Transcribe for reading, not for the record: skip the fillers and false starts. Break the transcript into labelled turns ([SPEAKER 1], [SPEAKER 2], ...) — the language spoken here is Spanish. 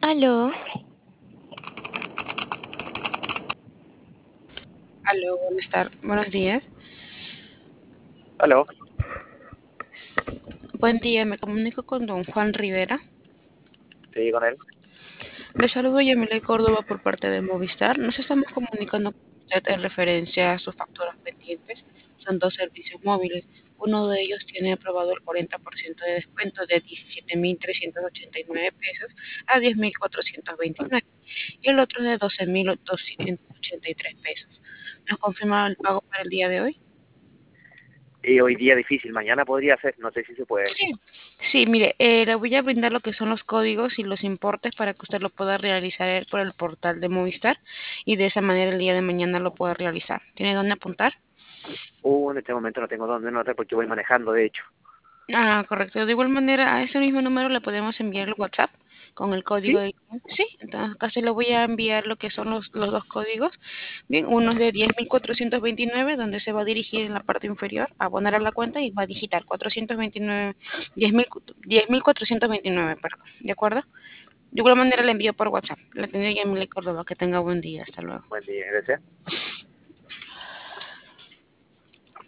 [SPEAKER 1] Aló,
[SPEAKER 2] Aló, buenos días.
[SPEAKER 3] Aló,
[SPEAKER 2] Buen día, me comunico con don Juan Rivera.
[SPEAKER 3] sí, con él.
[SPEAKER 2] Le saludo Yamile Córdoba por parte de Movistar. Nos estamos comunicando con usted en referencia a sus facturas pendientes. Son dos servicios móviles. Uno de ellos tiene aprobado el 40% de descuento de 17.389 pesos a 10.429 y el otro de 12.283 pesos. ¿Nos confirma el pago para el día de hoy?
[SPEAKER 3] Y hoy día difícil, mañana podría ser, no sé si se puede.
[SPEAKER 2] Sí, sí, mire, le voy a brindar lo que son los códigos y los importes para que usted lo pueda realizar por el portal de Movistar y de esa manera el día de mañana lo pueda realizar. ¿Tiene dónde apuntar?
[SPEAKER 3] En este momento no tengo dónde anotar porque voy manejando, de hecho.
[SPEAKER 2] Ah, correcto. De igual manera, a ese mismo número le podemos enviar el WhatsApp con el código
[SPEAKER 3] ¿Sí?
[SPEAKER 2] de... Sí, entonces acá se le voy a enviar lo que son los dos códigos. Bien, uno es de 10.429 donde se va a dirigir en la parte inferior, a abonar a la cuenta y va a digitar 429, 10.429, perdón. ¿De acuerdo? De igual manera le envío por WhatsApp. La tendría Emilia Córdoba. Que tenga buen día. Hasta luego.
[SPEAKER 3] Buen día, gracias.